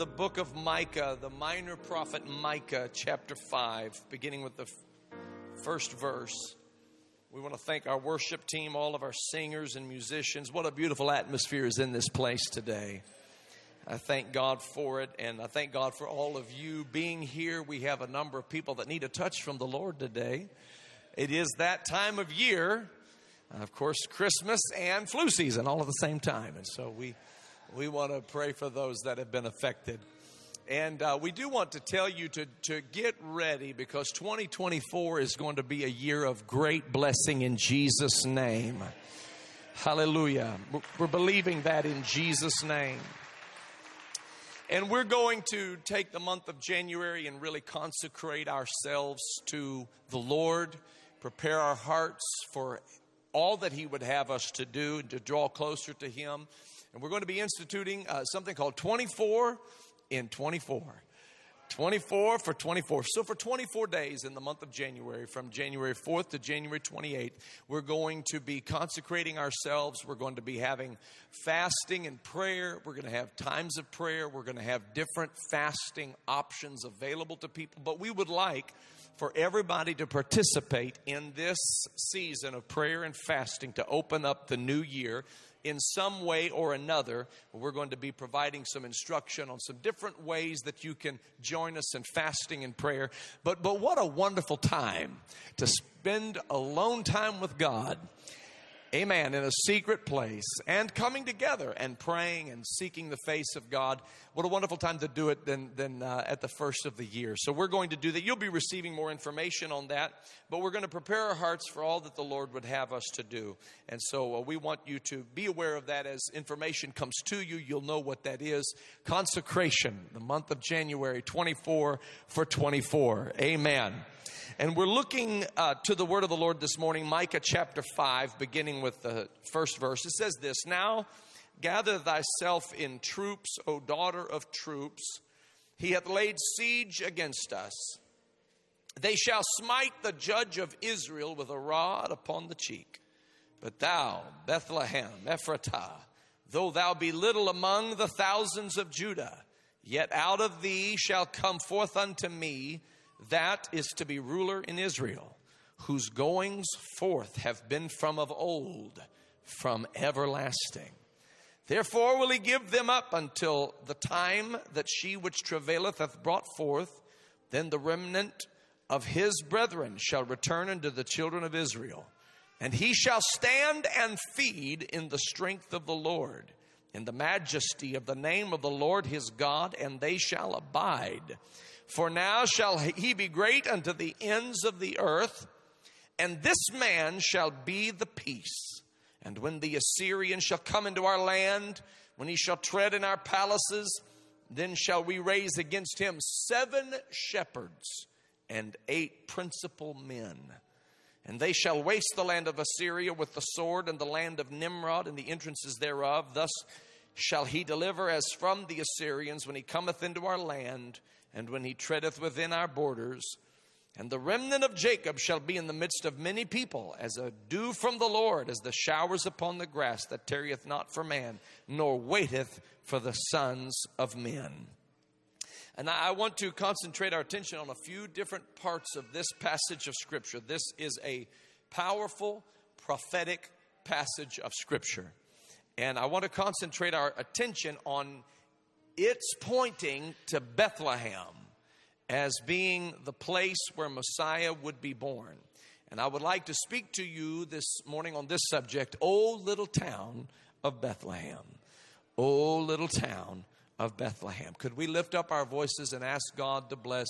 The book of Micah, the minor prophet Micah, chapter 5, beginning with the first verse. We want to thank our worship team, all of our singers and musicians. What a beautiful atmosphere is in this place today. I thank God for it, and I thank God for all of you being here. We have a number of people that need a touch from the Lord today. It is that time of year, of course, Christmas and flu season all at the same time. And so we want to pray for those that have been affected. And we do want to tell you to get ready, because 2024 is going to be a year of great blessing in Jesus' name. Hallelujah. We're believing that in Jesus' name. And we're going to take the month of January and really consecrate ourselves to the Lord, prepare our hearts for all that He would have us to do and to draw closer to Him. And we're going to be instituting something called 24 in 24. 24 for 24. So for 24 days in the month of January, from January 4th to January 28th, we're going to be consecrating ourselves. We're going to be having fasting and prayer. We're going to have times of prayer. We're going to have different fasting options available to people. But we would like for everybody to participate in this season of prayer and fasting to open up the new year in some way or another. We're going to be providing some instruction on some different ways that you can join us in fasting and prayer. But what a wonderful time to spend alone time with God. Amen. In a secret place and coming together and praying and seeking the face of God. What a wonderful time to do it than at the first of the year. So we're going to do that. You'll be receiving more information on that, but we're going to prepare our hearts for all that the Lord would have us to do. And so we want you to be aware of that as information comes to you. You'll know what that is. Consecration, the month of January, 24 for 24. Amen. And we're looking to the word of the Lord this morning, Micah chapter 5, beginning with the first verse. It says this: "Now gather thyself in troops, O daughter of troops. He hath laid siege against us. They shall smite the judge of Israel with a rod upon the cheek. But thou, Bethlehem, Ephratah, though thou be little among the thousands of Judah, yet out of thee shall come forth unto me that is to be ruler in Israel, whose goings forth have been from of old, from everlasting. Therefore will he give them up until the time that she which travaileth hath brought forth. Then the remnant of his brethren shall return unto the children of Israel. And he shall stand and feed in the strength of the Lord, in the majesty of the name of the Lord his God, and they shall abide. For now shall he be great unto the ends of the earth, and this man shall be the peace. And when the Assyrian shall come into our land, when he shall tread in our palaces, then shall we raise against him 7 shepherds and 8 principal men. And they shall waste the land of Assyria with the sword, and the land of Nimrod and the entrances thereof. Thus shall he deliver as from the Assyrians when he cometh into our land, and when he treadeth within our borders. And the remnant of Jacob shall be in the midst of many people, as a dew from the Lord, as the showers upon the grass, that tarrieth not for man, nor waiteth for the sons of men." And I want to concentrate our attention on a few different parts of this passage of Scripture. This is a powerful, prophetic passage of Scripture. And I want to concentrate our attention on it's pointing to Bethlehem as being the place where Messiah would be born. And I would like to speak to you this morning on this subject, O little town of Bethlehem. O little town of Bethlehem. Could we lift up our voices and ask God to bless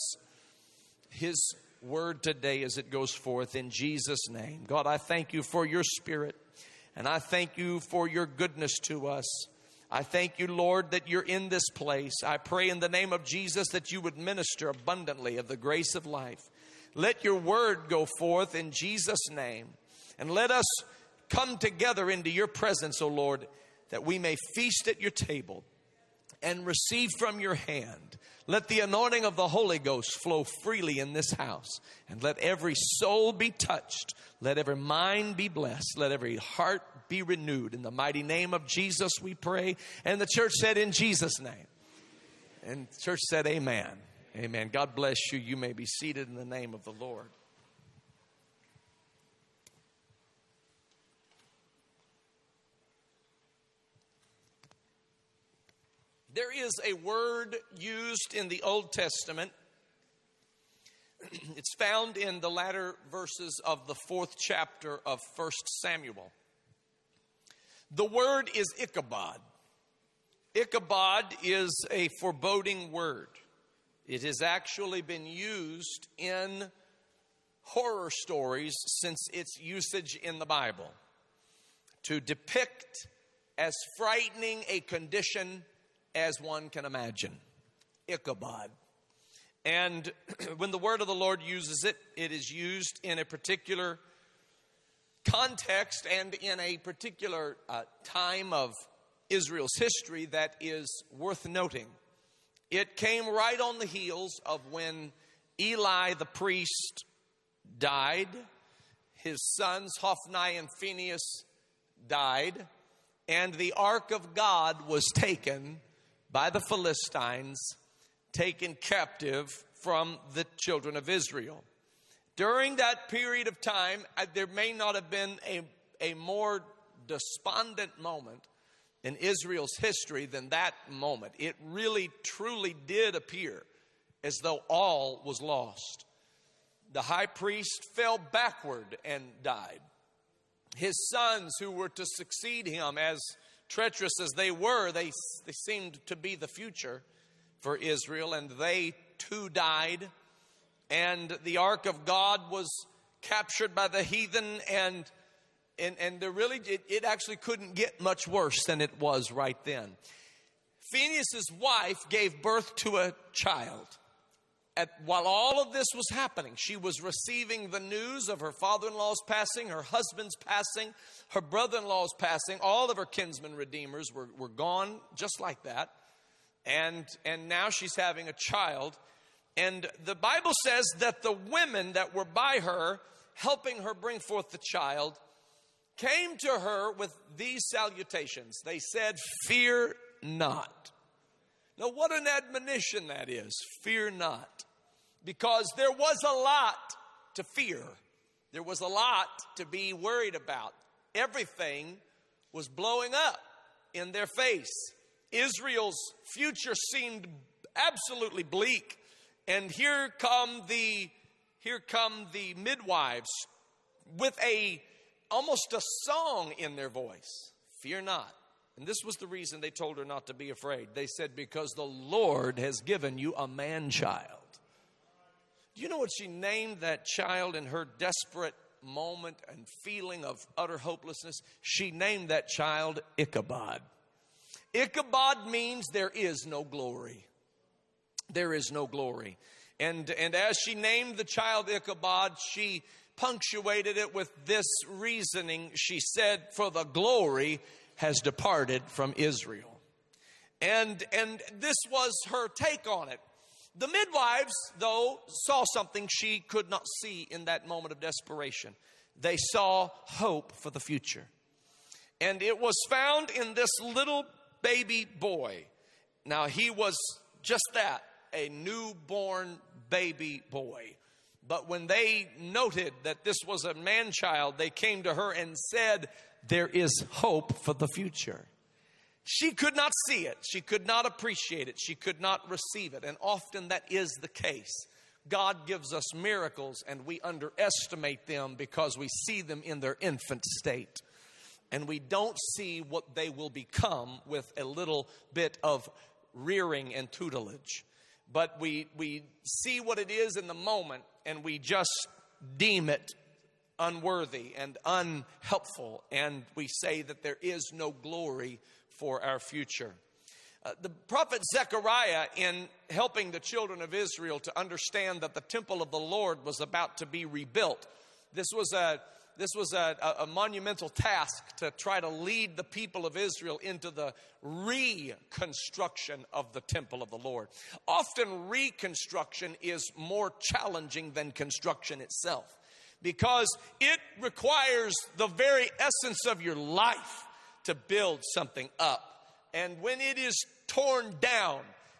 His word today as it goes forth in Jesus' name? God, I thank you for your Spirit, and I thank you for your goodness to us. I thank you, Lord, that you're in this place. I pray in the name of Jesus that you would minister abundantly of the grace of life. Let your word go forth in Jesus' name. And let us come together into your presence, O Lord, that we may feast at your table and receive from your hand. Let the anointing of the Holy Ghost flow freely in this house. And let every soul be touched. Let every mind be blessed. Let every heart be renewed. In the mighty name of Jesus we pray. And the church said, in Jesus' name. And church said amen. Amen. God bless you. You may be seated in the name of the Lord. There is a word used in the Old Testament. It's found in the latter verses of the 4th chapter of 1 Samuel. The word is Ichabod. Ichabod is a foreboding word. It has actually been used in horror stories since its usage in the Bible to depict as frightening a condition as one can imagine. Ichabod. And when the word of the Lord uses it, it is used in a particular context and in a particular time of Israel's history that is worth noting. It came right on the heels of when Eli the priest died. His sons Hophni and Phinehas died. And the ark of God was taken by the Philistines, taken captive from the children of Israel. During that period of time, there may not have been a more despondent moment in Israel's history than that moment. It really, truly did appear as though all was lost. The high priest fell backward and died. His sons, who were to succeed him, as treacherous as they were, they seemed to be the future for Israel, and they too died. And the ark of God was captured by the heathen, and it actually couldn't get much worse than it was right then. Phinehas' wife gave birth to a child. While all of this was happening, she was receiving the news of her father-in-law's passing, her husband's passing, her brother-in-law's passing. All of her kinsman redeemers were gone just like that. And now she's having a child. And the Bible says that the women that were by her, helping her bring forth the child, came to her with these salutations. They said, "Fear not." Now, what an admonition that is. Fear not. Because there was a lot to fear. There was a lot to be worried about. Everything was blowing up in their face. Israel's future seemed absolutely bleak. And here come the midwives with almost a song in their voice. Fear not. And this was the reason they told her not to be afraid. They said, because the Lord has given you a man-child. Do you know what she named that child in her desperate moment and feeling of utter hopelessness? She named that child Ichabod. Ichabod means there is no glory. There is no glory. And as she named the child Ichabod, she punctuated it with this reasoning. She said, for the glory has departed from Israel. And this was her take on it. The midwives, though, saw something she could not see in that moment of desperation. They saw hope for the future. And it was found in this little baby boy. Now, he was just that, a newborn baby boy. But when they noted that this was a man-child, they came to her and said, there is hope for the future. She could not see it. She could not appreciate it. She could not receive it. And often that is the case. God gives us miracles and we underestimate them because we see them in their infant state. And we don't see what they will become with a little bit of rearing and tutelage. But we see what it is in the moment and we just deem it unworthy and unhelpful. And we say that there is no glory for our future. The prophet Zechariah, in helping the children of Israel to understand that the temple of the Lord was about to be rebuilt, this was a monumental task to try to lead the people of Israel into the reconstruction of the temple of the Lord. Often reconstruction is more challenging than construction itself because it requires the very essence of your life to build something up. And when it is torn down, it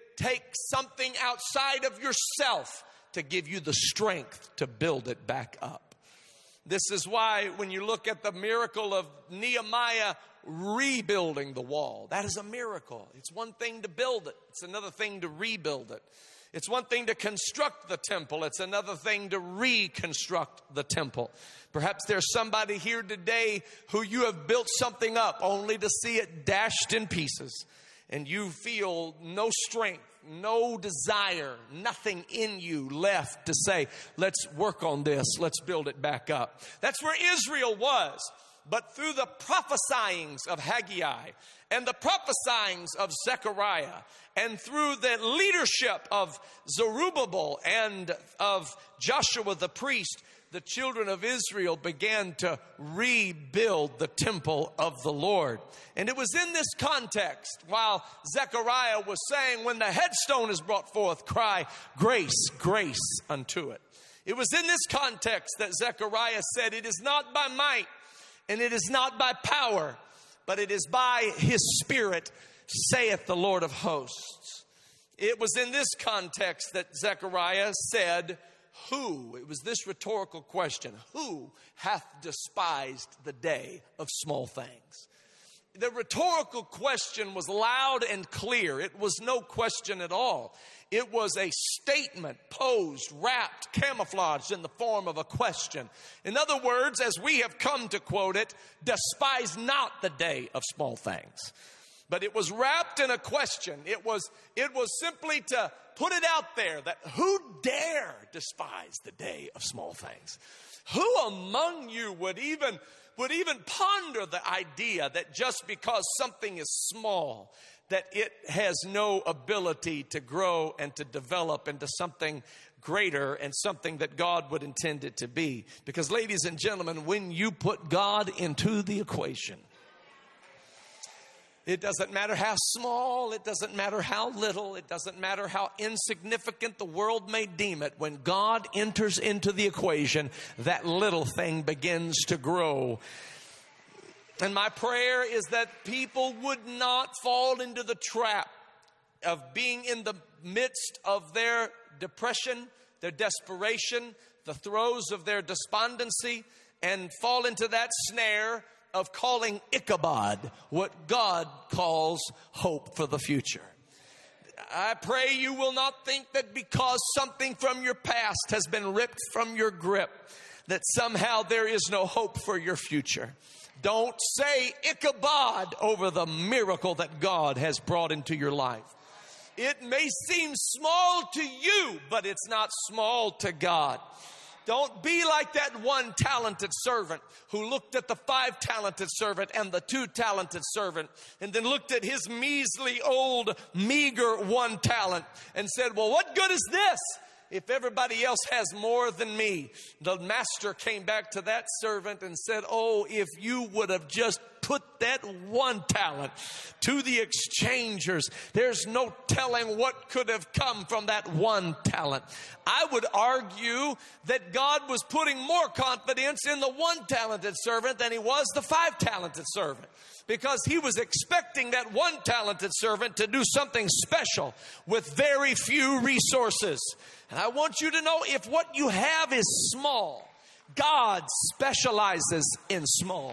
takes something outside of yourself to give you the strength to build it back up. This is why when you look at the miracle of Nehemiah rebuilding the wall, that is a miracle. It's one thing to build it. It's another thing to rebuild it. It's one thing to construct the temple. It's another thing to reconstruct the temple. Perhaps there's somebody here today who you have built something up only to see it dashed in pieces. And you feel no strength, no desire, nothing in you left to say, let's work on this, let's build it back up. That's where Israel was. But through the prophesyings of Haggai and the prophesyings of Zechariah and through the leadership of Zerubbabel and of Joshua the priest, the children of Israel began to rebuild the temple of the Lord. And it was in this context, while Zechariah was saying, when the headstone is brought forth, cry, grace, grace unto it. It was in this context that Zechariah said, it is not by might, and it is not by power, but it is by his Spirit, saith the Lord of hosts. It was in this context that Zechariah said, who? It was this rhetorical question. Who hath despised the day of small things? The rhetorical question was loud and clear. It was no question at all. It was a statement posed, wrapped, camouflaged in the form of a question. In other words, as we have come to quote it, despise not the day of small things. But it was wrapped in a question. It was simply to put it out there that who dare despise the day of small things? Who among you would even ponder the idea that just because something is small, that it has no ability to grow and to develop into something greater and something that God would intend it to be? Because, ladies and gentlemen, when you put God into the equation, it doesn't matter how small, it doesn't matter how little, it doesn't matter how insignificant the world may deem it. When God enters into the equation, that little thing begins to grow. And my prayer is that people would not fall into the trap of being in the midst of their depression, their desperation, the throes of their despondency, and fall into that snare of calling Ichabod what God calls hope for the future. I pray you will not think that because something from your past has been ripped from your grip, that somehow there is no hope for your future. Don't say Ichabod over the miracle that God has brought into your life. It may seem small to you, but it's not small to God. Don't be like that one talented servant who looked at the 5 talented servant and the 2 talented servant and then looked at his measly old meager 1 talent and said, well, what good is this if everybody else has more than me? The master came back to that servant and said, oh, if you would have just put that 1 talent to the exchangers, there's no telling what could have come from that 1 talent. I would argue that God was putting more confidence in the 1 talented servant than he was the 5 talented servant, because he was expecting that 1 talented servant to do something special with very few resources. And I want you to know, if what you have is small, God specializes in small.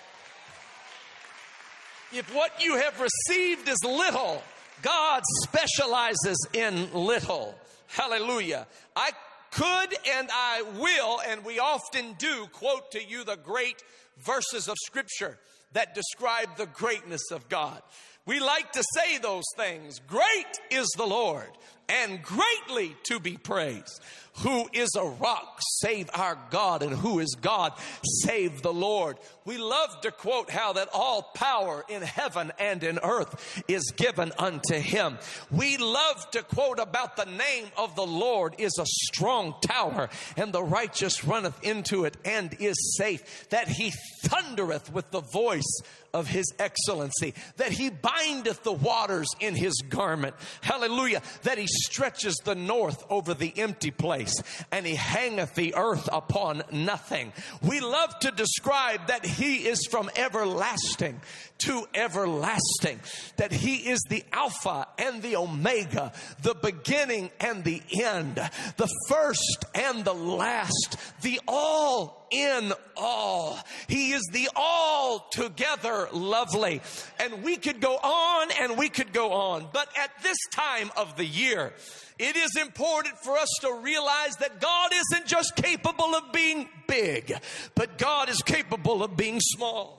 If what you have received is little, God specializes in little. Hallelujah. I could and I will, and we often do, quote to you the great verses of Scripture that describe the greatness of God. We like to say those things. Great is the Lord, and greatly to be praised. Who is a rock save our God, and who is God save the Lord? We love to quote how that all power in heaven and in earth is given unto him. We love to quote about the name of the Lord is a strong tower, and the righteous runneth into it and is safe. That he thundereth with the voice of his excellency, that he bindeth the waters in his garment. Hallelujah. That he stretches the north over the empty place. place, and he hangeth the earth upon nothing. We love to describe that he is from everlasting to everlasting, that he is the Alpha and the Omega, the beginning and the end, the first and the last, the all in all. He is the altogether lovely. And we could go on and we could go on. But at this time of the year, it is important for us to realize that God isn't just capable of being big, but God is capable of being small.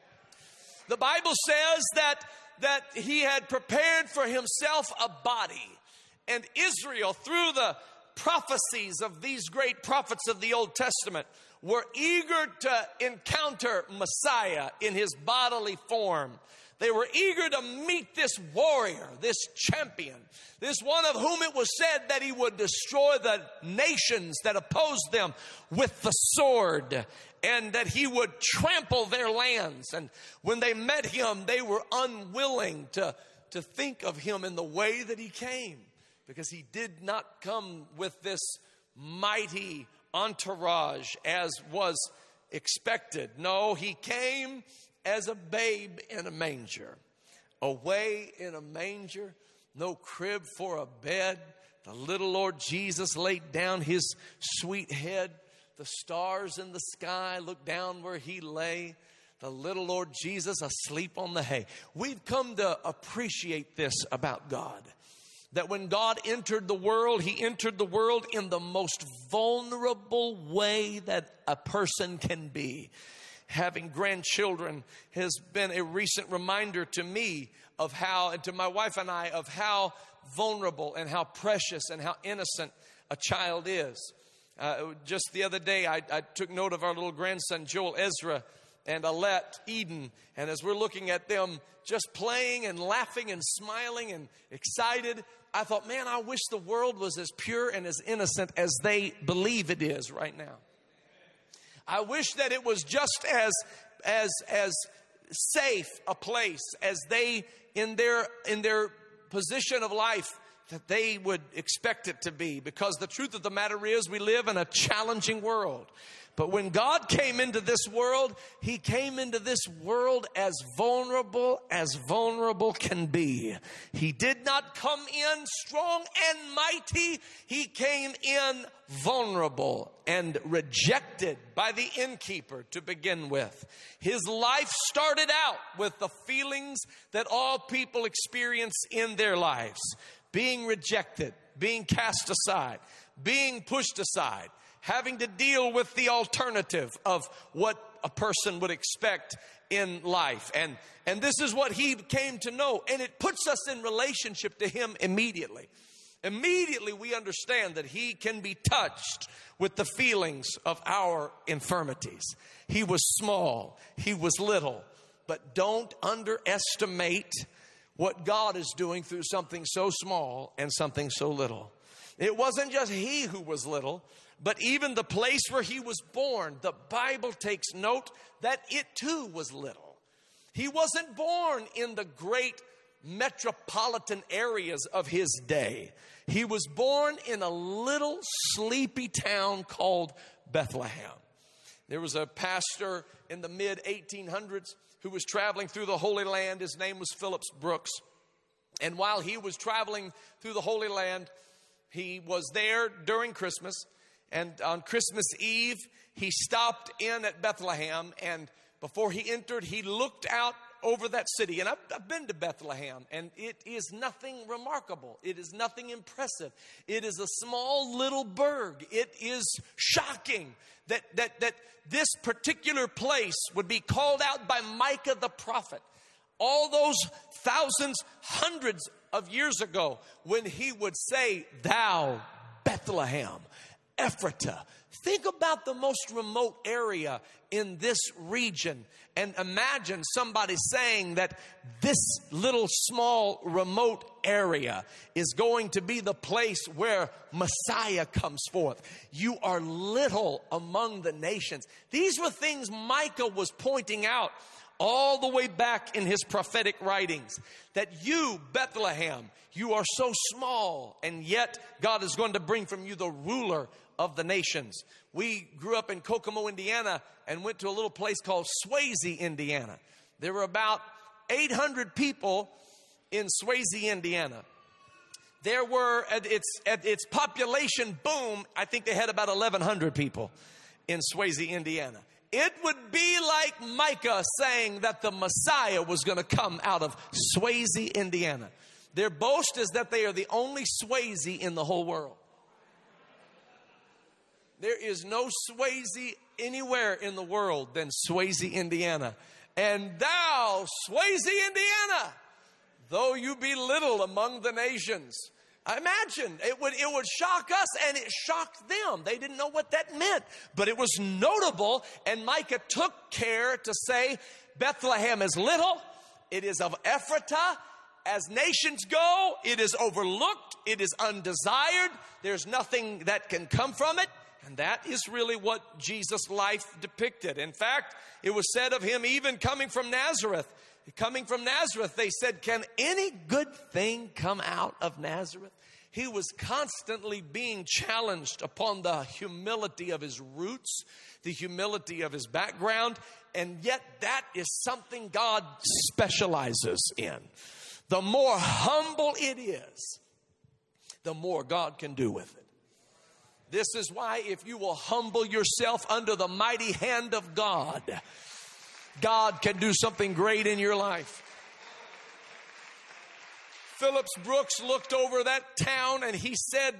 The Bible says that he had prepared for himself a body. And Israel, through the prophecies of these great prophets of the Old Testament, were eager to encounter Messiah in his bodily form. They were eager to meet this warrior, this champion, this one of whom it was said that he would destroy the nations that opposed them with the sword, and that he would trample their lands. And when they met him, they were unwilling to think of him in the way that he came, because he did not come with this mighty entourage as was expected. No, he came as a babe in a manger, away in a manger, no crib for a bed. The little Lord Jesus laid down his sweet head. The stars in the sky looked down where he lay. The little Lord Jesus asleep on the hay. We've come to appreciate this about God, that when God entered the world, he entered the world in the most vulnerable way that a person can be. Having grandchildren has been a recent reminder to me of how, and to my wife and I, of how vulnerable and how precious and how innocent a child is. Just the other day, I took note of our little grandson, Joel Ezra, and Alette Eden. And as we're looking at them just playing and laughing and smiling and excited, I thought, man, I wish the world was as pure and as innocent as they believe it is right now. I wish that it was just as safe a place as they, in their position of life, that they would expect it to be. Because the truth of the matter is, we live in a challenging world. But when God came into this world, he came into this world as vulnerable can be. He did not come in strong and mighty. He came in vulnerable and rejected by the innkeeper to begin with. His life started out with the feelings that all people experience in their lives. Being rejected, being cast aside, being pushed aside, having to deal with the alternative of what a person would expect in life. And this is what he came to know. And it puts us in relationship to him immediately. Immediately we understand that he can be touched with the feelings of our infirmities. He was small, he was little, but don't underestimate what God is doing through something so small and something so little. It wasn't just he who was little, but even the place where he was born, the Bible takes note that it too was little. He wasn't born in the great metropolitan areas of his day. He was born in a little sleepy town called Bethlehem. There was a pastor in the mid-1800s who was traveling through the Holy Land. His name was Phillips Brooks. And while he was traveling through the Holy Land, he was there during Christmas. And on Christmas Eve, he stopped in at Bethlehem. And before he entered, he looked out over that city. And I've been to Bethlehem, and it is nothing remarkable. It is nothing impressive. It is a small little burg. It is shocking that this particular place would be called out by Micah the prophet all those thousands, hundreds of years ago, when he would say, "Thou Bethlehem, Ephratah." Think about the most remote area in this region and imagine somebody saying that this little small remote area is going to be the place where Messiah comes forth. You are little among the nations. These were things Micah was pointing out all the way back in his prophetic writings, that you, Bethlehem, you are so small, and yet God is going to bring from you the ruler of the nations. We grew up in Kokomo, Indiana, and went to a little place called Swayze, Indiana. There were about 800 people in Swayze, Indiana. There were, at its population boom, I think they had about 1,100 people in Swayze, Indiana. It would be like Micah saying that the Messiah was going to come out of Swayze, Indiana. Their boast is that they are the only Swayze in the whole world. There is no Swayze anywhere in the world than Swayze, Indiana. And thou, Swayze, Indiana, though you be little among the nations. Imagine, it would shock us, and it shocked them. They didn't know what that meant, but it was notable, and Micah took care to say, Bethlehem is little, it is of Ephratah. As nations go, it is overlooked, it is undesired, there's nothing that can come from it. And that is really what Jesus' life depicted. In fact, it was said of him, even coming from Nazareth, they said, can any good thing come out of Nazareth? He was constantly being challenged upon the humility of his roots, the humility of his background, and yet that is something God specializes in. The more humble it is, the more God can do with it. This is why if you will humble yourself under the mighty hand of God, God can do something great in your life. Phillips Brooks looked over that town and he said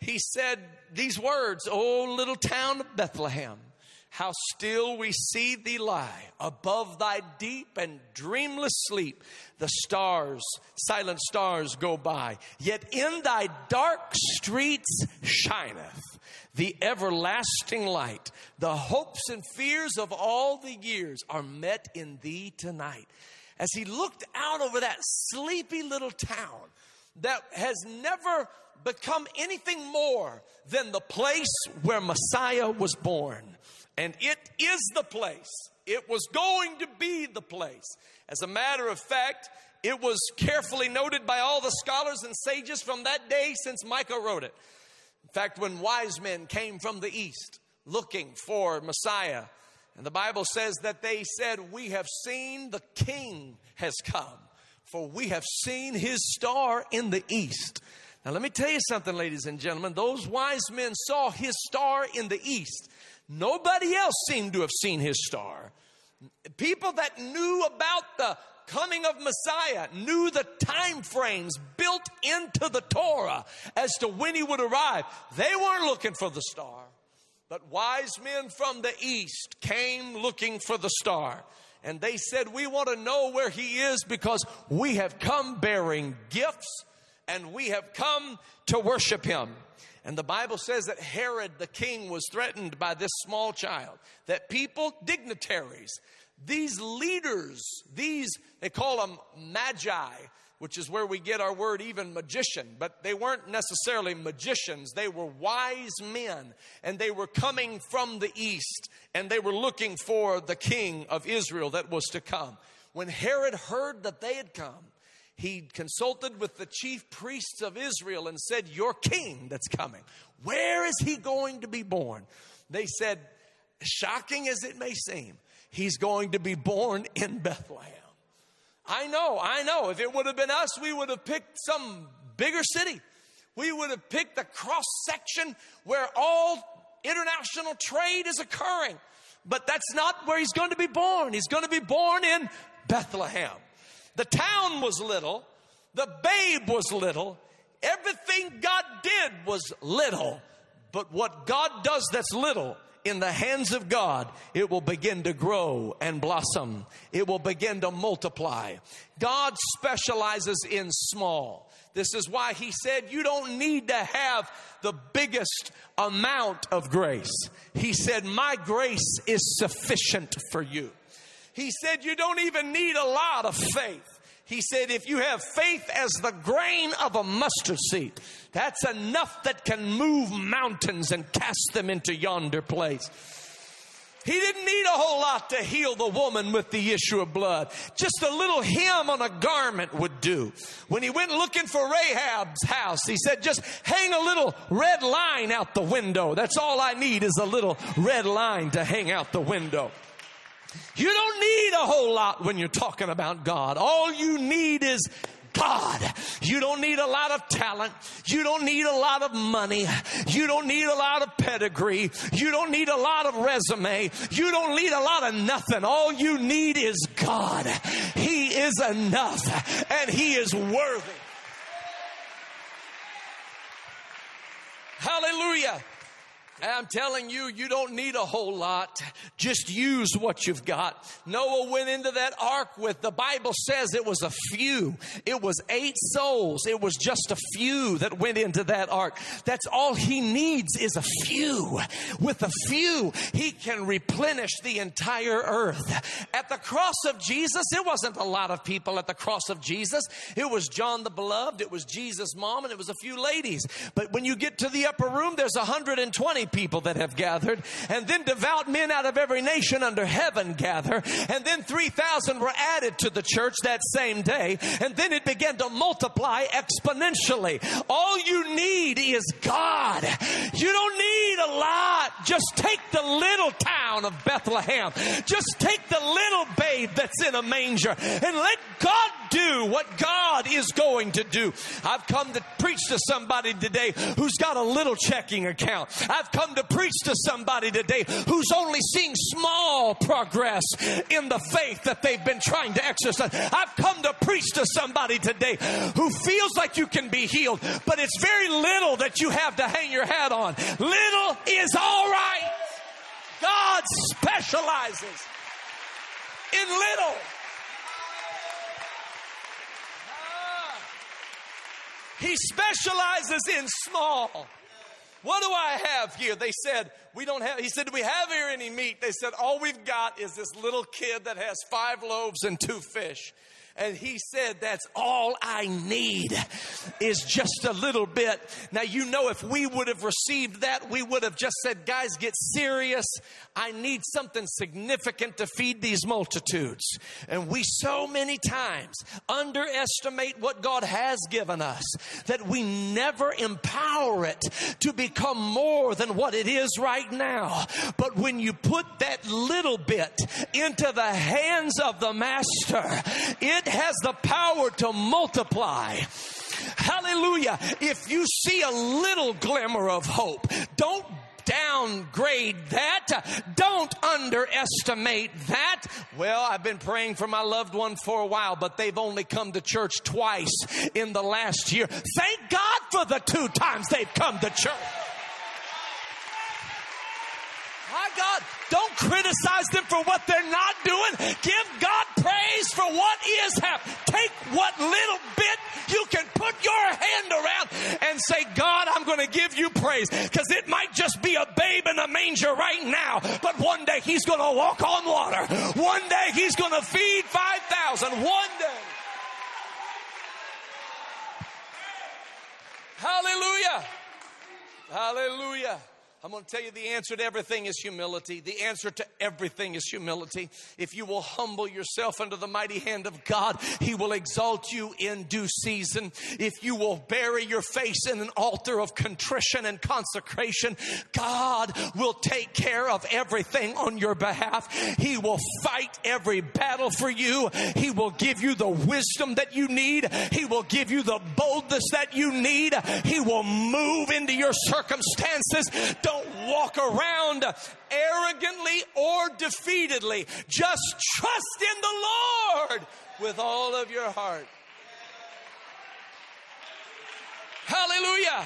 these words, "O little town of Bethlehem, how still we see thee lie above thy deep and dreamless sleep. The stars, silent stars go by, yet in thy dark streets shineth the everlasting light. The hopes and fears of all the years are met in thee tonight." As he looked out over that sleepy little town that has never become anything more than the place where Messiah was born. And it is the place. It was going to be the place. As a matter of fact, it was carefully noted by all the scholars and sages from that day since Micah wrote it. In fact, when wise men came from the east looking for Messiah, and the Bible says that they said, "We have seen the King has come, for we have seen his star in the east." Now let me tell you something, ladies and gentlemen. Those wise men saw his star in the east. Nobody else seemed to have seen his star. People that knew about the coming of Messiah knew the time frames built into the Torah as to when he would arrive. They weren't looking for the star. But wise men from the east came looking for the star. And they said, "We want to know where he is because we have come bearing gifts and we have come to worship him." And the Bible says that Herod the king was threatened by this small child. That people, dignitaries, these leaders, they call them magi, which is where we get our word even magician. But they weren't necessarily magicians. They were wise men. And they were coming from the east. And they were looking for the king of Israel that was to come. When Herod heard that they had come, he consulted with the chief priests of Israel and said, "Your king that's coming, where is he going to be born?" They said, shocking as it may seem, he's going to be born in Bethlehem. I know. If it would have been us, we would have picked some bigger city. We would have picked the cross section where all international trade is occurring. But that's not where he's going to be born. He's going to be born in Bethlehem. The town was little. The babe was little. Everything God did was little. But what God does that's little, in the hands of God, it will begin to grow and blossom. It will begin to multiply. God specializes in small. This is why he said you don't need to have the biggest amount of grace. He said, "My grace is sufficient for you." He said you don't even need a lot of faith. He said, if you have faith as the grain of a mustard seed, that's enough that can move mountains and cast them into yonder place. He didn't need a whole lot to heal the woman with the issue of blood. Just a little hem on a garment would do. When he went looking for Rahab's house, he said, just hang a little red line out the window. That's all I need is a little red line to hang out the window. You don't need a whole lot when you're talking about God. All you need is God. You don't need a lot of talent. You don't need a lot of money. You don't need a lot of pedigree. You don't need a lot of resume. You don't need a lot of nothing. All you need is God. He is enough and He is worthy. Hallelujah. I'm telling you, you don't need a whole lot. Just use what you've got. Noah went into that ark with, the Bible says it was a few. It was 8 souls. It was just a few that went into that ark. That's all he needs is a few. With a few, he can replenish the entire earth. At the cross of Jesus, it wasn't a lot of people at the cross of Jesus. It was John the Beloved. It was Jesus' mom, and it was a few ladies. But when you get to the upper room, there's 120 people that have gathered, and then devout men out of every nation under heaven gather, and then 3,000 were added to the church that same day, and then it began to multiply exponentially. All you need is God. You don't need a lot. Just take the little town of Bethlehem. Just take the little babe that's in a manger and let God do what God is going to do. I've come to preach to somebody today who's got a little checking account. I've come to preach to somebody today who's only seeing small progress in the faith that they've been trying to exercise. I've come to preach to somebody today who feels like you can be healed, but it's very little that you have to hang your hat on. Little is all right. God specializes in little. He specializes in small. What do I have here? They said, we don't have, he said, do we have here any meat? They said, all we've got is this little kid that has 5 loaves and 2 fish. And he said, that's all I need is just a little bit. Now, you know, if we would have received that, we would have just said, guys, get serious. I need something significant to feed these multitudes. And we so many times underestimate what God has given us that we never empower it to become more than what it is right now. But when you put that little bit into the hands of the Master, it has the power to multiply. Hallelujah. If you see a little glimmer of hope, don't downgrade that. Don't underestimate that. Well, I've been praying for my loved one for a while, but they've only come to church twice in the last year. Thank God for the 2 times they've come to church. My God, don't criticize them for what they're not doing. Give God praise for what is happening. Take what little bit you can put your hand around and say, God, I'm going to give you praise, because it might just be a babe in a manger right now, but one day he's going to walk on water. One day he's going to feed 5,000. One day. Hallelujah. Hallelujah. I'm going to tell you the answer to everything is humility. The answer to everything is humility. If you will humble yourself under the mighty hand of God, He will exalt you in due season. If you will bury your face in an altar of contrition and consecration, God will take care of everything on your behalf. He will fight every battle for you. He will give you the wisdom that you need. He will give you the boldness that you need. He will move into your circumstances. Don't walk around arrogantly or defeatedly. Just trust in the Lord with all of your heart. Hallelujah.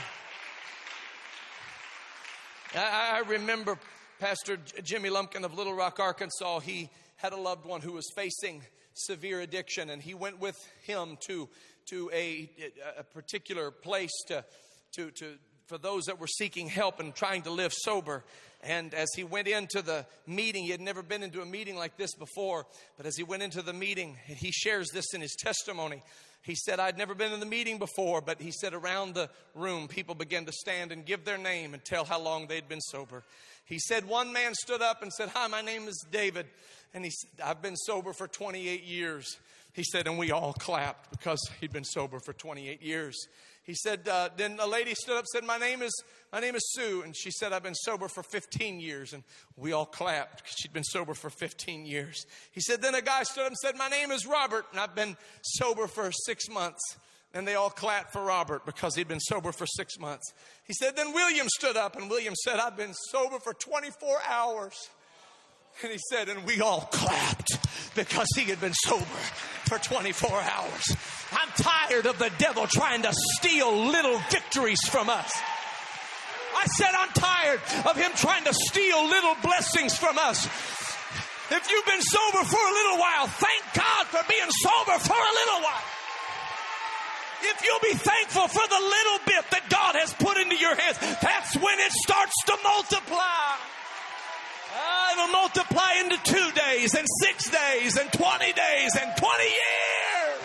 I remember Pastor Jimmy Lumpkin of Little Rock, Arkansas. He had a loved one who was facing severe addiction, and he went with him to a particular place for those that were seeking help and trying to live sober. And as he went into the meeting, he had never been into a meeting like this before, but as he went into the meeting, he shares this in his testimony. He said, I'd never been in the meeting before, but he said around the room, people began to stand and give their name and tell how long they'd been sober. He said one man stood up and said, "Hi, my name is David." And he said, "I've been sober for 28 years. He said, and we all clapped because he'd been sober for 28 years. He said, then a lady stood up and said, my name is Sue. And she said, "I've been sober for 15 years. And we all clapped because she'd been sober for 15 years. He said, then a guy stood up and said, "My name is Robert, and I've been sober for 6 months." And they all clapped for Robert because he'd been sober for 6 months. He said, then William stood up, and William said, "I've been sober for 24 hours. And he said, and we all clapped because he had been sober for 24 hours. I'm tired of the devil trying to steal little victories from us. I said I'm tired of him trying to steal little blessings from us. If you've been sober for a little while, thank God for being sober for a little while. If you'll be thankful for the little bit that God has put into your hands, that's when it starts to multiply. It'll multiply into 2 days and 6 days and 20 days and 20 years.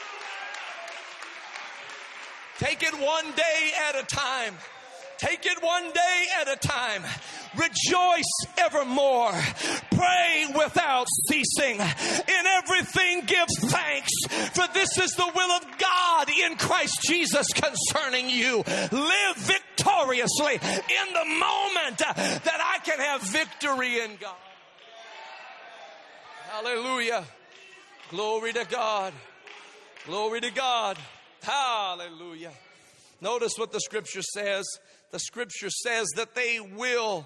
Take it one day at a time. Take it one day at a time. Rejoice evermore. Pray without ceasing. In everything give thanks, for this is the will of God in Christ Jesus concerning you. Live victoriously in the moment that I can have victory in God. Hallelujah. Glory to God. Glory to God. Hallelujah. Notice what the scripture says. The scripture says that they will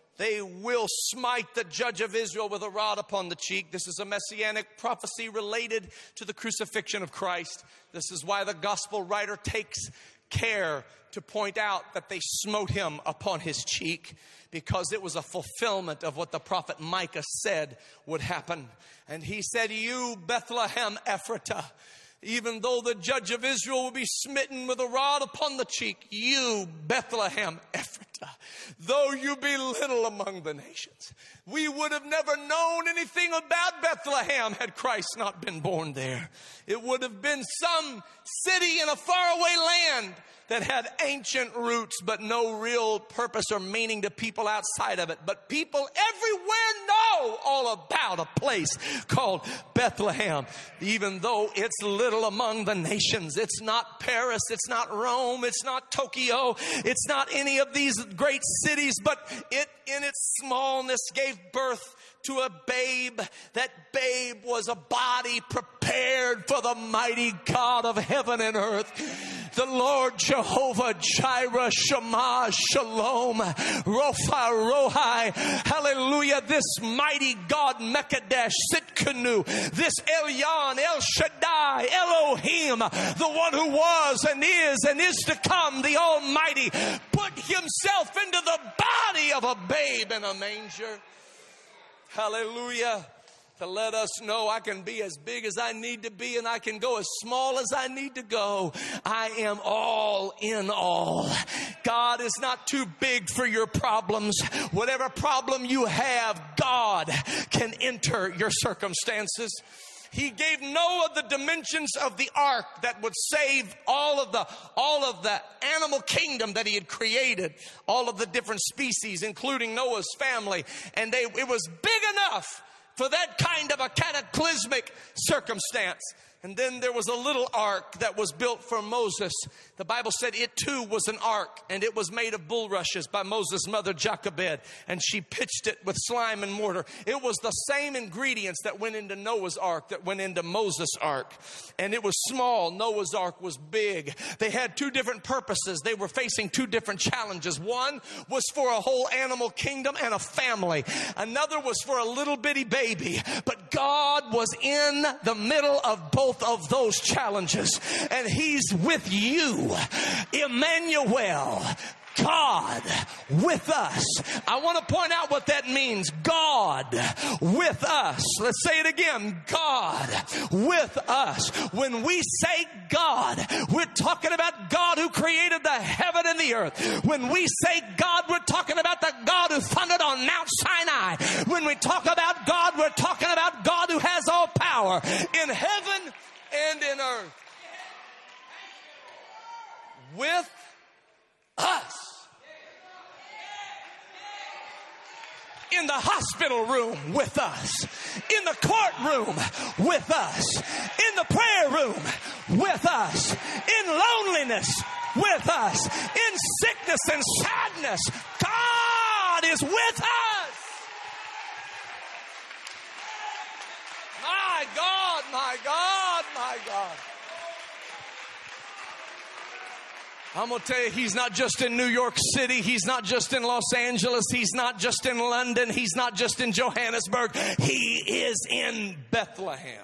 smite the judge of Israel with a rod upon the cheek. This is a messianic prophecy related to the crucifixion of Christ. This is why the gospel writer takes care to point out that they smote him upon his cheek, because it was a fulfillment of what the prophet Micah said would happen. And he said, "You, Bethlehem Ephratah, even though the judge of Israel will be smitten with a rod upon the cheek, you, Bethlehem Ephratah, though you be little among the nations." We would have never known anything about Bethlehem had Christ not been born there. It would have been some city in a faraway land that had ancient roots but no real purpose or meaning to people outside of it. But people everywhere know all about a place called Bethlehem, even though it's little among the nations. It's not Paris, it's not Rome, it's not Tokyo, it's not any of these great cities, but it in its smallness gave birth to a babe. That babe was a body prepared for the mighty God of heaven and earth. The Lord Jehovah Jireh, Shema, Shalom, Rapha, Rohi. Hallelujah. This mighty God, Mekadesh, Sitkanu. This Elyon, El Shaddai, Elohim, the one who was and is to come, the Almighty, put himself into the body of a babe in a manger. Hallelujah. To let us know I can be as big as I need to be, and I can go as small as I need to go. I am all in all. God is not too big for your problems. Whatever problem you have, God can enter your circumstances. He gave Noah the dimensions of the ark that would save all of the animal kingdom that he had created, all of the different species, including Noah's family. And it was big enough for that kind of a cataclysmic circumstance. And then there was a little ark that was built for Moses. The Bible said it too was an ark, and it was made of bulrushes by Moses' mother Jochebed, and she pitched it with slime and mortar. It was the same ingredients that went into Noah's ark that went into Moses' ark. And it was small. Noah's ark was big. They had two different purposes. They were facing two different challenges. One was for a whole animal kingdom and a family. Another was for a little bitty baby. But God was in the middle of both of those challenges, and he's with you. Emmanuel, God with us. I want to point out what that means. God with us. Let's say it again. God with us. When we say God, we're talking about God who created the heaven and the earth. When we say God, we're talking about the God who thundered on Mount Sinai. When we talk about God, we're talking about God who has all power in heaven and in earth. With us. in the hospital room with us, in the courtroom with us, in the prayer room with us, in loneliness with us, in sickness and sadness. God is with us. My God, my God, my God. I'm going to tell you, he's not just in New York City. He's not just in Los Angeles. He's not just in London. He's not just in Johannesburg. He is in Bethlehem.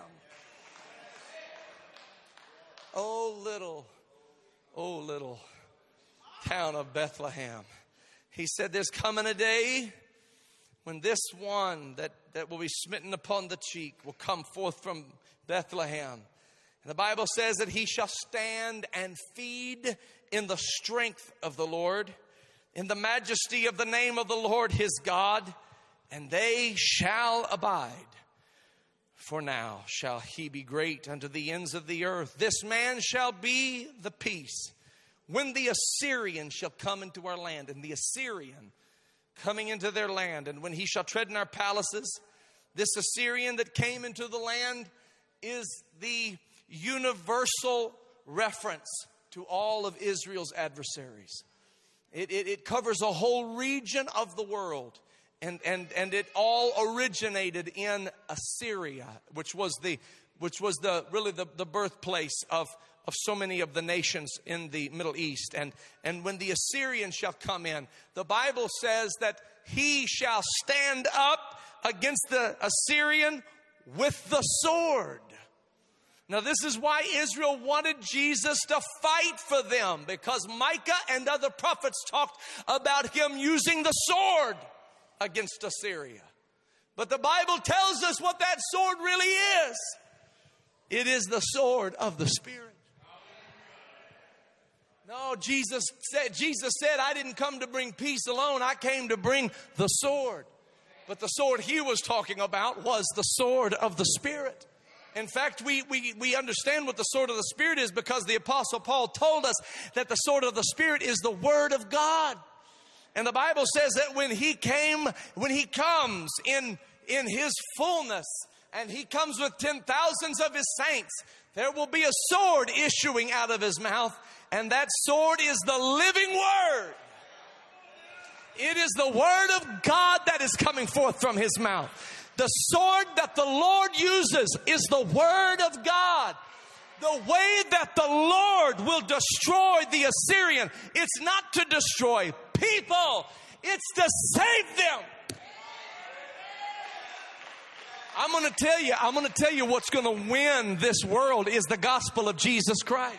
Oh, little town of Bethlehem. He said, there's coming a day when this one that will be smitten upon the cheek will come forth from Bethlehem. And the Bible says that he shall stand and feed in the strength of the Lord, in the majesty of the name of the Lord his God, and they shall abide. For now shall he be great unto the ends of the earth. This man shall be the peace. When the Assyrian shall come into our land, and the Assyrian coming into their land, and when he shall tread in our palaces, this Assyrian that came into the land is the universal reference to all of Israel's adversaries. It covers a whole region of the world. And it all originated in Assyria, which was the birthplace of so many of the nations in the Middle East. And when the Assyrian shall come in, the Bible says that he shall stand up against the Assyrian with the sword. Now, this is why Israel wanted Jesus to fight for them, because Micah and other prophets talked about him using the sword against Assyria. But the Bible tells us what that sword really is. It is the sword of the Spirit. No, Jesus said, I didn't come to bring peace alone. I came to bring the sword. But the sword he was talking about was the sword of the Spirit. In fact, we understand what the sword of the Spirit is because the Apostle Paul told us that the sword of the Spirit is the Word of God. And the Bible says that when he comes in his fullness, and he comes with 10,000s of his saints, there will be a sword issuing out of his mouth, and that sword is the living Word. It is the Word of God that is coming forth from his mouth. The sword that the Lord uses is the Word of God. The way that the Lord will destroy the Assyrian, it's not to destroy people, it's to save them. I'm going to tell you what's going to win this world is the gospel of Jesus Christ.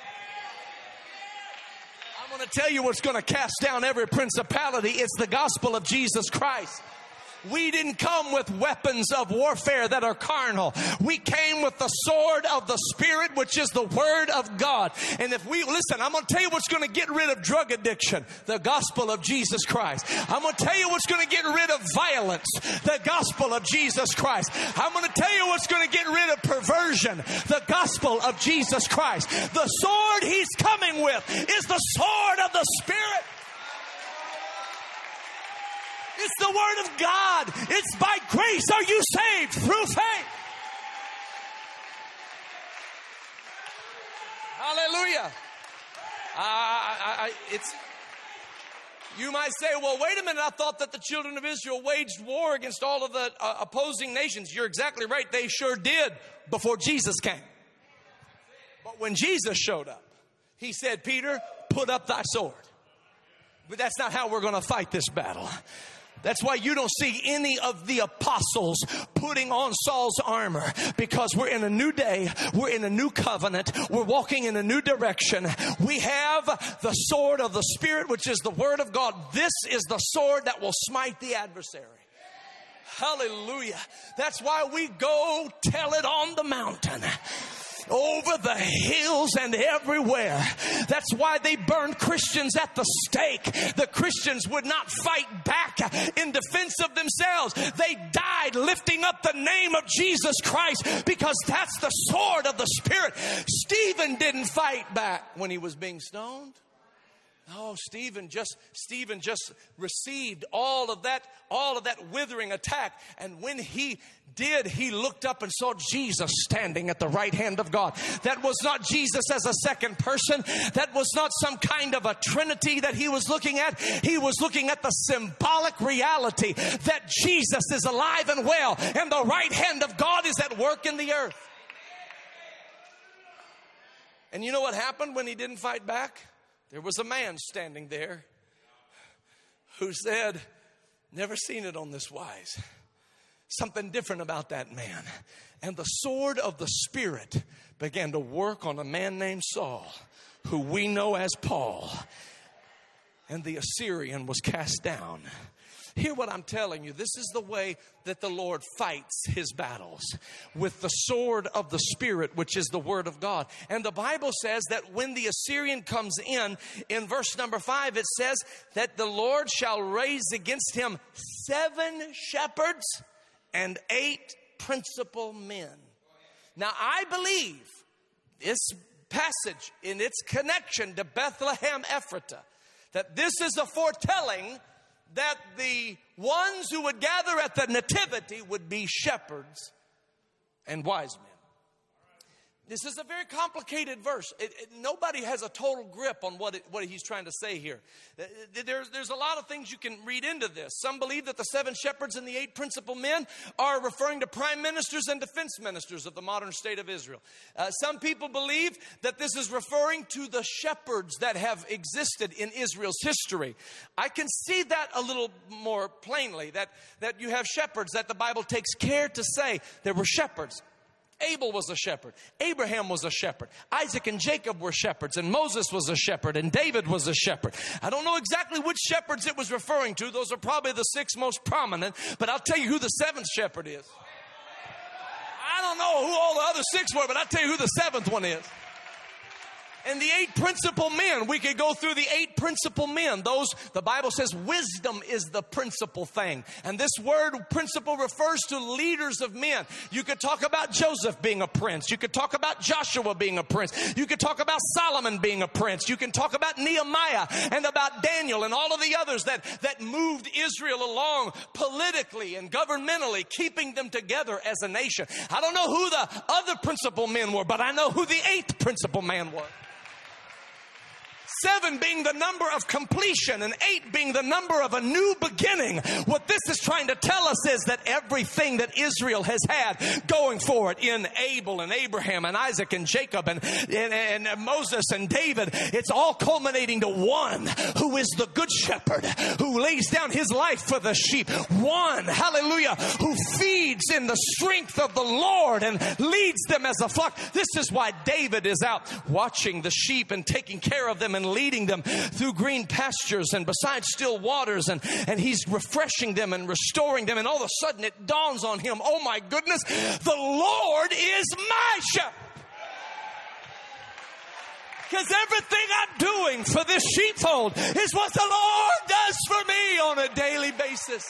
I'm going to tell you what's going to cast down every principality. It's the gospel of Jesus Christ. We didn't come with weapons of warfare that are carnal. We came with the sword of the Spirit, which is the Word of God. And if we listen, I'm going to tell you what's going to get rid of drug addiction, the gospel of Jesus Christ. I'm going to tell you what's going to get rid of violence, the gospel of Jesus Christ. I'm going to tell you what's going to get rid of perversion, the gospel of Jesus Christ. The sword he's coming with is the sword of the Spirit. It's the Word of God. It's by grace are you saved through faith. Hallelujah. You might say, well, wait a minute. I thought that the children of Israel waged war against all of the opposing nations. You're exactly right. They sure did before Jesus came. But when Jesus showed up, he said, Peter, put up thy sword. But that's not how we're going to fight this battle. That's why you don't see any of the apostles putting on Saul's armor, because we're in a new day. We're in a new covenant. We're walking in a new direction. We have the sword of the Spirit, which is the Word of God. This is the sword that will smite the adversary. Hallelujah. That's why we go tell it on the mountain, over the hills and everywhere. That's why they burned Christians at the stake. The Christians would not fight back in defense of themselves. They died lifting up the name of Jesus Christ, because that's the sword of the Spirit. Stephen didn't fight back when he was being stoned. No, Stephen just received all of that withering attack. And when he did, he looked up and saw Jesus standing at the right hand of God. That was not Jesus as a second person. That was not some kind of a trinity that he was looking at. He was looking at the symbolic reality that Jesus is alive and well, and the right hand of God is at work in the earth. And you know what happened when he didn't fight back? There was a man standing there who said, never seen it on this wise. Something different about that man. And the sword of the Spirit began to work on a man named Saul, who we know as Paul. And the Assyrian was cast down. Hear what I'm telling you. This is the way that the Lord fights his battles, with the sword of the Spirit, which is the word of God. And the Bible says that when the Assyrian comes in verse number 5, it says that the Lord shall raise against him 7 shepherds and 8 principal men. Now, I believe this passage in its connection to Bethlehem Ephratah, that this is a foretelling that the ones who would gather at the nativity would be shepherds and wise men. This is a very complicated verse. Nobody has a total grip on what he's trying to say here. There's a lot of things you can read into this. Some believe that the 7 shepherds and the 8 principal men are referring to prime ministers and defense ministers of the modern state of Israel. Some people believe that this is referring to the shepherds that have existed in Israel's history. I can see that a little more plainly, that you have shepherds, that the Bible takes care to say there were shepherds. Abel was a shepherd. Abraham was a shepherd. Isaac and Jacob were shepherds. And Moses was a shepherd. And David was a shepherd. I don't know exactly which shepherds it was referring to. Those are probably the 6 most prominent. But I'll tell you who the 7th shepherd is. I don't know who all the other 6 were, but I'll tell you who the 7th one is. And the 8 principal men, we could go through the 8 principal men. Those, the Bible says wisdom is the principal thing. And this word principal refers to leaders of men. You could talk about Joseph being a prince. You could talk about Joshua being a prince. You could talk about Solomon being a prince. You can talk about Nehemiah and about Daniel and all of the others that moved Israel along politically and governmentally, keeping them together as a nation. I don't know who the other principal men were, but I know who the 8th principal man was. 7 being the number of completion and 8 being the number of a new beginning. What this is trying to tell us is that everything that Israel has had going for it in Abel and Abraham and Isaac and Jacob and Moses and David, it's all culminating to one who is the good shepherd, who lays down his life for the sheep. One, hallelujah, who feeds in the strength of the Lord and leads them as a flock. This is why David is out watching the sheep and taking care of them and leading them through green pastures and beside still waters, and he's refreshing them and restoring them. And all of a sudden it dawns on him, oh my goodness, the Lord is my shepherd. Because everything I'm doing for this sheepfold is what the Lord does for me on a daily basis.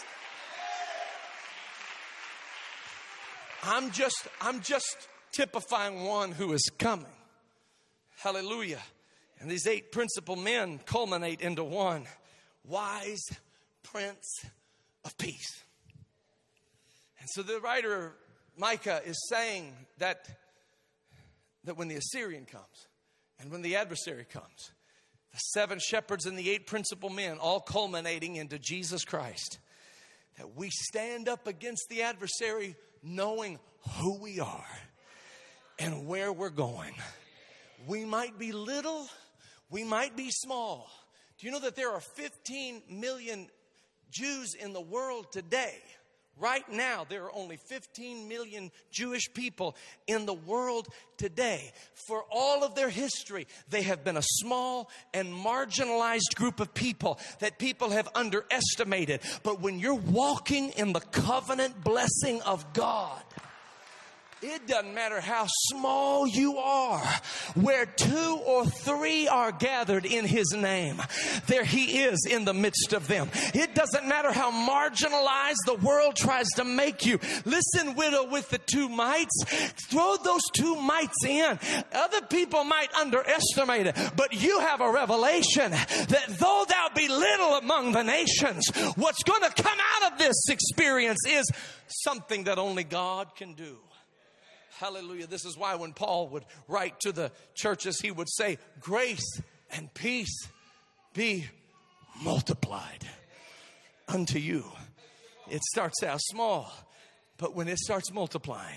I'm just typifying one who is coming. Hallelujah. And these 8 principal men culminate into one wise Prince of Peace. And so the writer Micah is saying that when the Assyrian comes and when the adversary comes, the 7 shepherds and the 8 principal men, all culminating into Jesus Christ, that we stand up against the adversary knowing who we are and where we're going. We might be little, we might be small. Do you know that there are 15 million Jews in the world today? Right now, there are only 15 million Jewish people in the world today. For all of their history, they have been a small and marginalized group of people that people have underestimated. But when you're walking in the covenant blessing of God, It doesn't matter how small you are. Where 2 or 3 are gathered in His name, there He is in the midst of them. It doesn't matter how marginalized the world tries to make you. Listen, widow with the 2 mites, throw those 2 mites in. Other people might underestimate it, but you have a revelation that though thou be little among the nations, what's going to come out of this experience is something that only God can do. Hallelujah. This is why when Paul would write to the churches, he would say, grace and peace be multiplied unto you. It starts out small, but when it starts multiplying,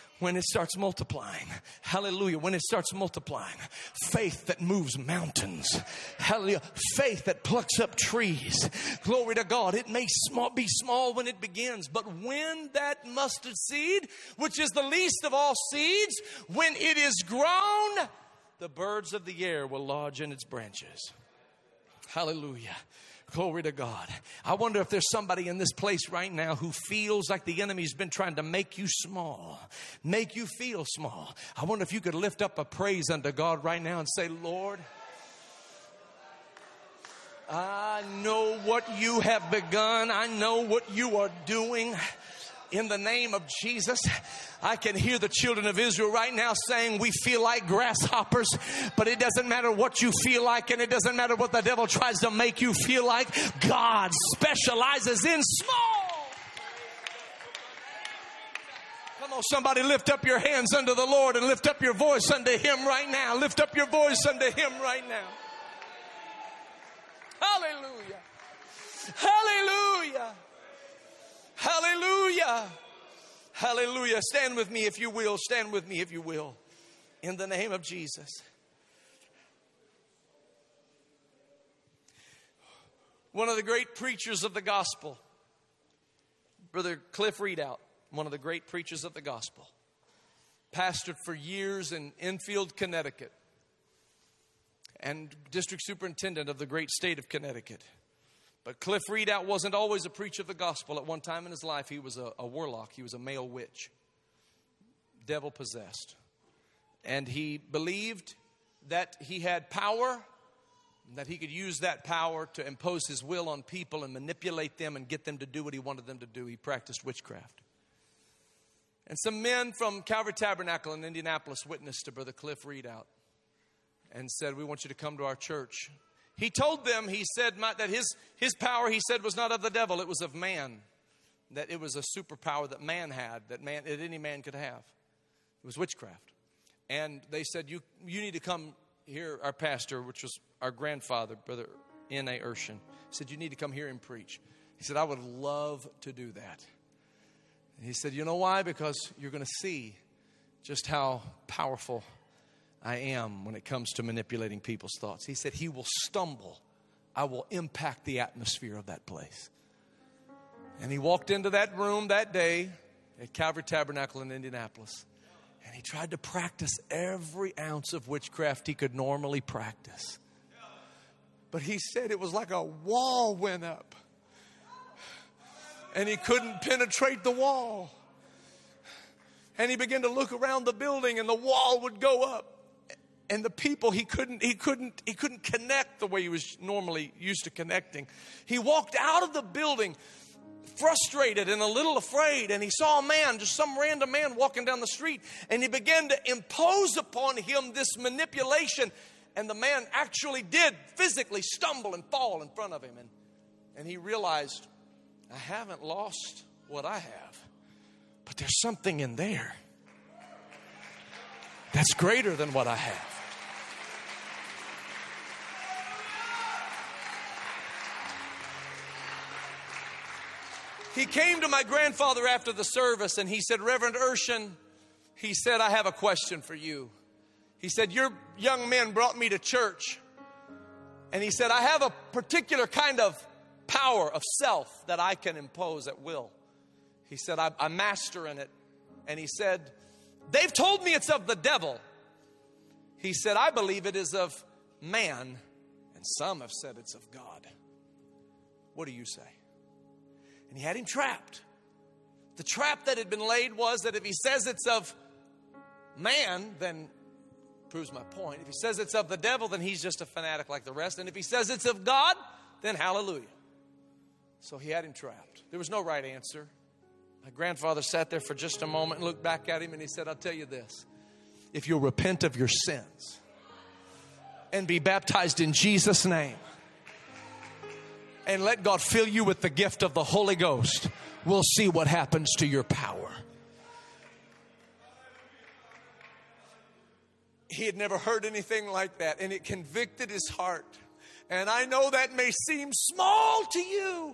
hallelujah, when it starts multiplying, faith that moves mountains, hallelujah, faith that plucks up trees, glory to God. It may be small when it begins, but when that mustard seed, which is the least of all seeds, when it is grown, the birds of the air will lodge in its branches. Hallelujah. Glory to God. I wonder if there's somebody in this place right now who feels like the enemy's been trying to make you small, make you feel small. I wonder if you could lift up a praise unto God right now and say, Lord, I know what you have begun. I know what you are doing. In the name of Jesus, I can hear the children of Israel right now saying, we feel like grasshoppers, but it doesn't matter what you feel like, and it doesn't matter what the devil tries to make you feel like. God specializes in small. Come on, somebody lift up your hands unto the Lord and lift up your voice unto Him right now. Lift up your voice unto Him right now. Hallelujah. Hallelujah. Hallelujah. Hallelujah. Stand with me if you will. Stand with me if you will. In the name of Jesus. One of the great preachers of the gospel, Brother Cliff Readout, one of the great preachers of the gospel, pastored for years in Enfield, Connecticut, and district superintendent of the great state of Connecticut. But Cliff Readout wasn't always a preacher of the gospel. At one time in his life, he was a warlock. He was a male witch, devil possessed. And he believed that he had power, that he could use that power to impose his will on people and manipulate them and get them to do what he wanted them to do. He practiced witchcraft. And some men from Calvary Tabernacle in Indianapolis witnessed to Brother Cliff Readout and said, we want you to come to our church. He told them, he said that his power, he said, was not of the devil. It was of man. That it was a superpower that man had, that any man could have. It was witchcraft. And they said, you need to come here. Our pastor, which was our grandfather, Brother N.A. Urshan, said, you need to come here and preach. He said, I would love to do that. And he said, you know why? Because you're going to see just how powerful I am when it comes to manipulating people's thoughts. He said, he will stumble. I will impact the atmosphere of that place. And he walked into that room that day at Calvary Tabernacle in Indianapolis. And he tried to practice every ounce of witchcraft he could normally practice. But he said it was like a wall went up. And he couldn't penetrate the wall. And he began to look around the building and the wall would go up. And the people, he couldn't connect the way he was normally used to connecting. He walked out of the building frustrated and a little afraid. And he saw a man, just some random man walking down the street. And he began to impose upon him this manipulation. And the man actually did physically stumble and fall in front of him. And he realized, I haven't lost what I have. But there's something in there that's greater than what I have. He came to my grandfather after the service and he said, Reverend Urshan, he said, I have a question for you. He said, your young men brought me to church. And he said, I have a particular kind of power of self that I can impose at will. He said, I'm master in it. And he said, they've told me it's of the devil. He said, I believe it is of man. And some have said it's of God. What do you say? And he had him trapped. The trap that had been laid was that if he says it's of man, then proves my point. If he says it's of the devil, then he's just a fanatic like the rest. And if he says it's of God, then hallelujah. So he had him trapped. There was no right answer. My grandfather sat there for just a moment and looked back at him and he said, I'll tell you this. If you'll repent of your sins and be baptized in Jesus' name and let God fill you with the gift of the Holy Ghost, we'll see what happens to your power. He had never heard anything like that, and it convicted his heart. And I know that may seem small to you,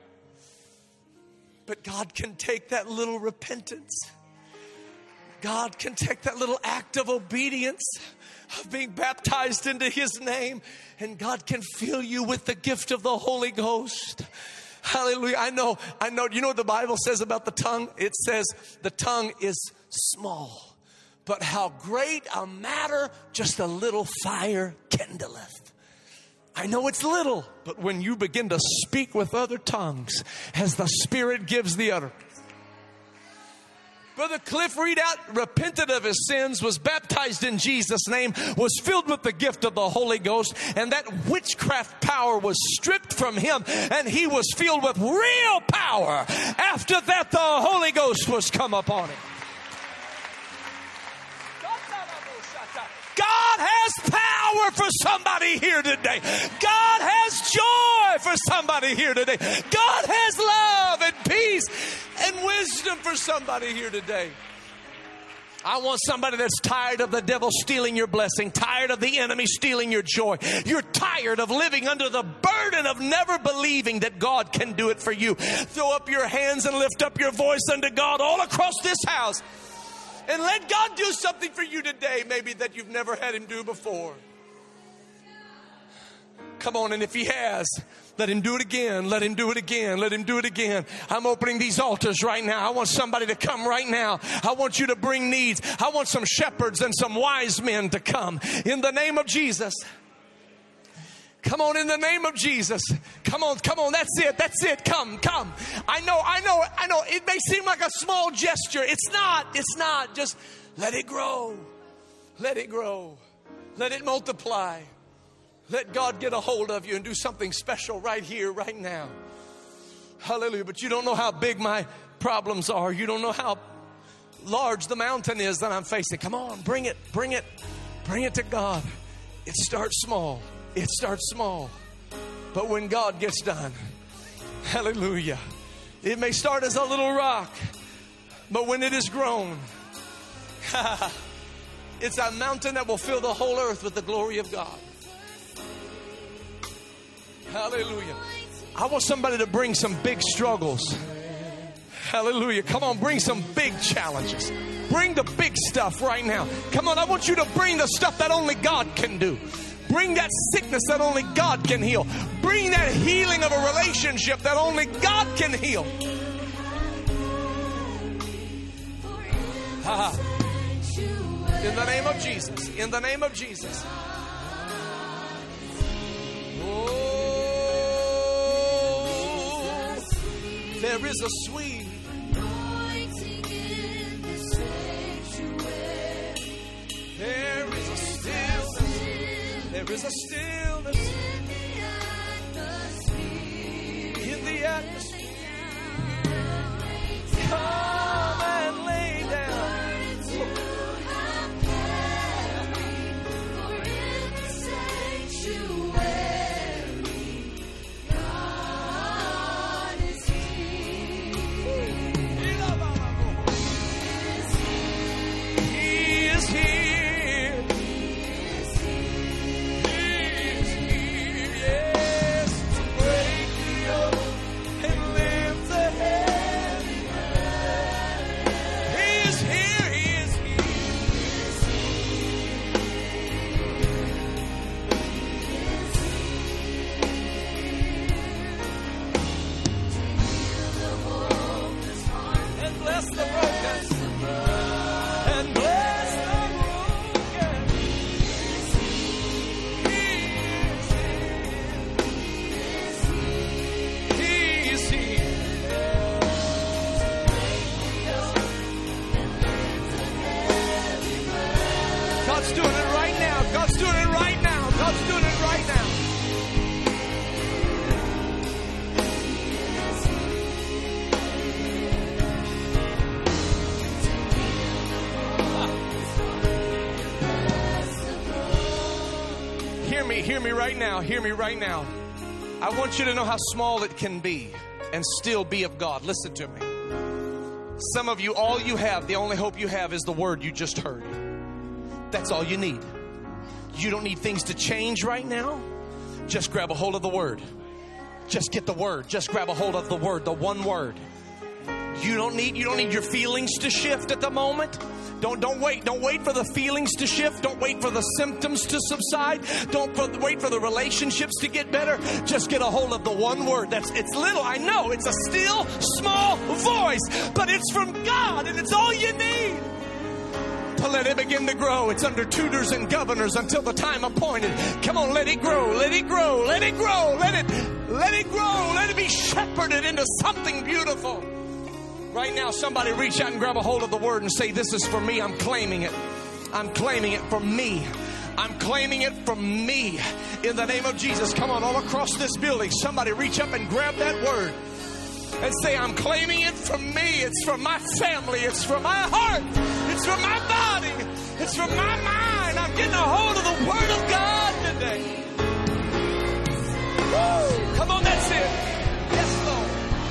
but God can take that little repentance. God can take that little act of obedience, of being baptized into His name, and God can fill you with the gift of the Holy Ghost. Hallelujah. I know. You know what the Bible says about the tongue? It says the tongue is small. But how great a matter just a little fire kindleth. I know it's little, but when you begin to speak with other tongues as the Spirit gives the utterance. Brother Cliff Readout repented of his sins, was baptized in Jesus' name, was filled with the gift of the Holy Ghost, and that witchcraft power was stripped from him, and he was filled with real power. After that, the Holy Ghost was come upon him. God has power for somebody here today. God has joy for somebody here today. God has love and peace and wisdom for somebody here today. I want somebody that's tired of the devil stealing your blessing, tired of the enemy stealing your joy. You're tired of living under the burden of never believing that God can do it for you. Throw up your hands and lift up your voice unto God all across this house. And let God do something for you today, maybe that you've never had Him do before. Come on, and if He has, let Him do it again. Let Him do it again. Let Him do it again. I'm opening these altars right now. I want somebody to come right now. I want you to bring needs. I want some shepherds and some wise men to come. In the name of Jesus. Come on, in the name of Jesus. Come on. That's it. Come. I know. It may seem like a small gesture. It's not. Just let it grow. Let it grow. Let it multiply. Let God get a hold of you and do something special right here, right now. Hallelujah. But you don't know how big my problems are. You don't know how large the mountain is that I'm facing. Come on, bring it. Bring it to God. It starts small. But when God gets done, hallelujah, it may start as a little rock, but when it is grown, it's a mountain that will fill the whole earth with the glory of God. Hallelujah. I want somebody to bring some big struggles. Hallelujah. Come on, bring some big challenges. Bring the big stuff right now. Come on, I want you to bring the stuff that only God can do. Bring that sickness that only God can heal. Bring that healing of a relationship that only God can heal. In the name of Jesus. In the name of Jesus. Oh, there is a sweet anointing in the sanctuary. There is a stillness. There is a stillness in the atmosphere. Come and lay down. For in the sanctuary, God is here. He is here. And hear me right now. Hear me right now. I want you to know how small it can be and still be of God. Listen to me. Some of you, all you have, the only hope you have is the word you just heard. That's all you need. You don't need things to change right now. Just grab a hold of the word. Just get the word. Just grab a hold of the word, the one word. You don't need your feelings to shift at the moment. Don't wait for the feelings to shift. Don't wait for the symptoms to subside. Wait for the relationships to get better. Just get a hold of the one word. It's little, I know. It's a still, small voice, but it's from God, and it's all you need to let it begin to grow. It's under tutors and governors until the time appointed. Come on, let it grow. Let it grow. Let it grow. Let it grow. Let it be shepherded into something beautiful. Right now, somebody reach out and grab a hold of the word and say, this is for me. I'm claiming it. I'm claiming it for me. I'm claiming it for me. In the name of Jesus. Come on, all across this building, somebody reach up and grab that word and say, I'm claiming it for me. It's for my family. It's for my heart. It's for my body. It's for my mind. I'm getting a hold of the word of God today. Woo! Come on, that's it. Yes, Lord.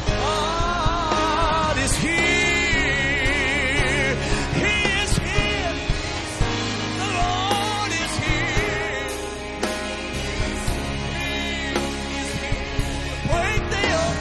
God is here. He is here. The Lord is here. He is here. Break the yoke.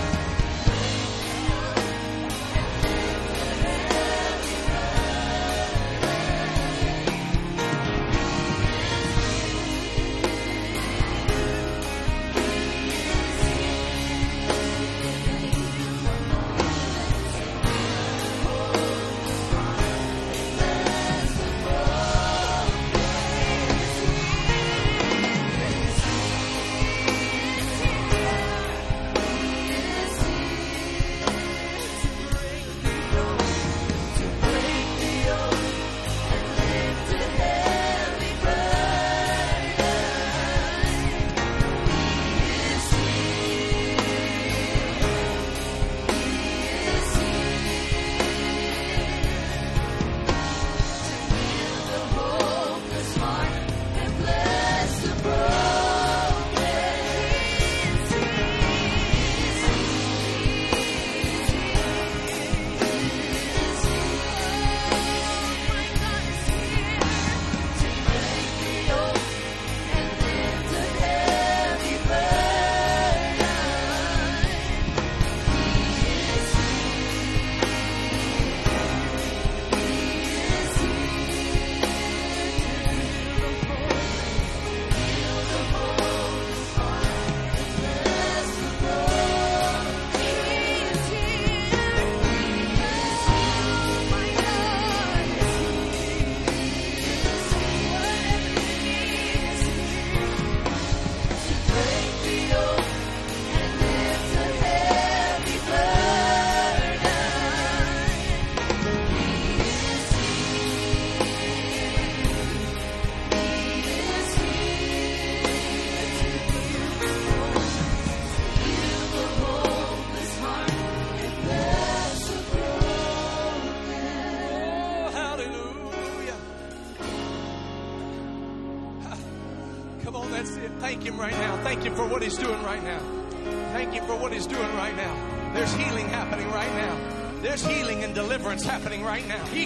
Thank Him right now. Thank Him for what He's doing right now. Thank Him for what He's doing right now. There's healing happening right now. There's healing and deliverance happening right now. There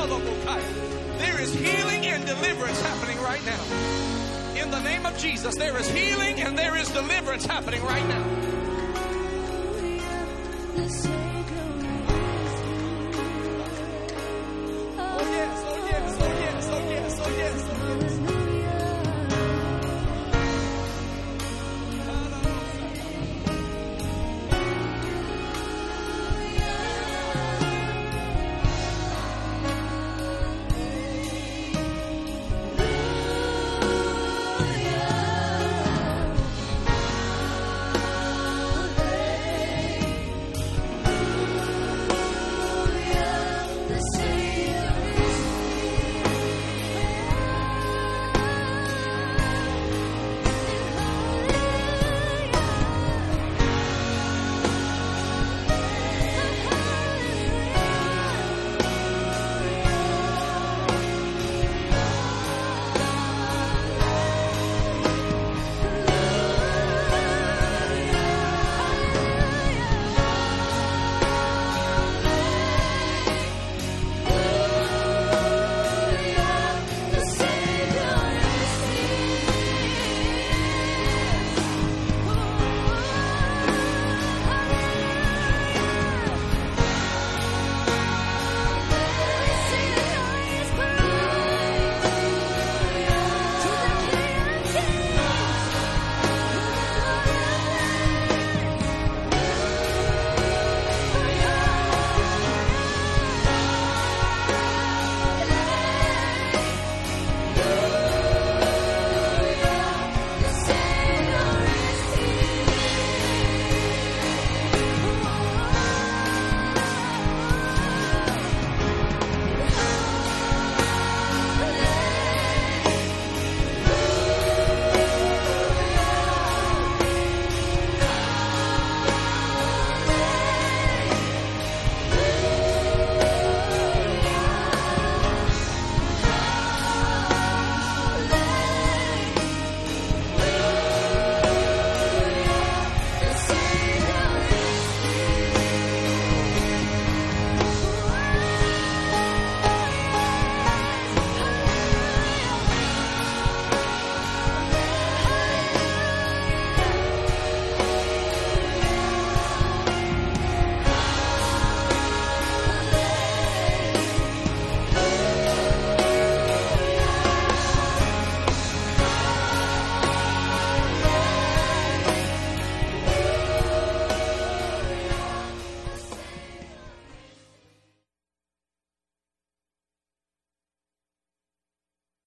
is healing and deliverance happening right now. In the name of Jesus, there is healing and there is deliverance happening right now.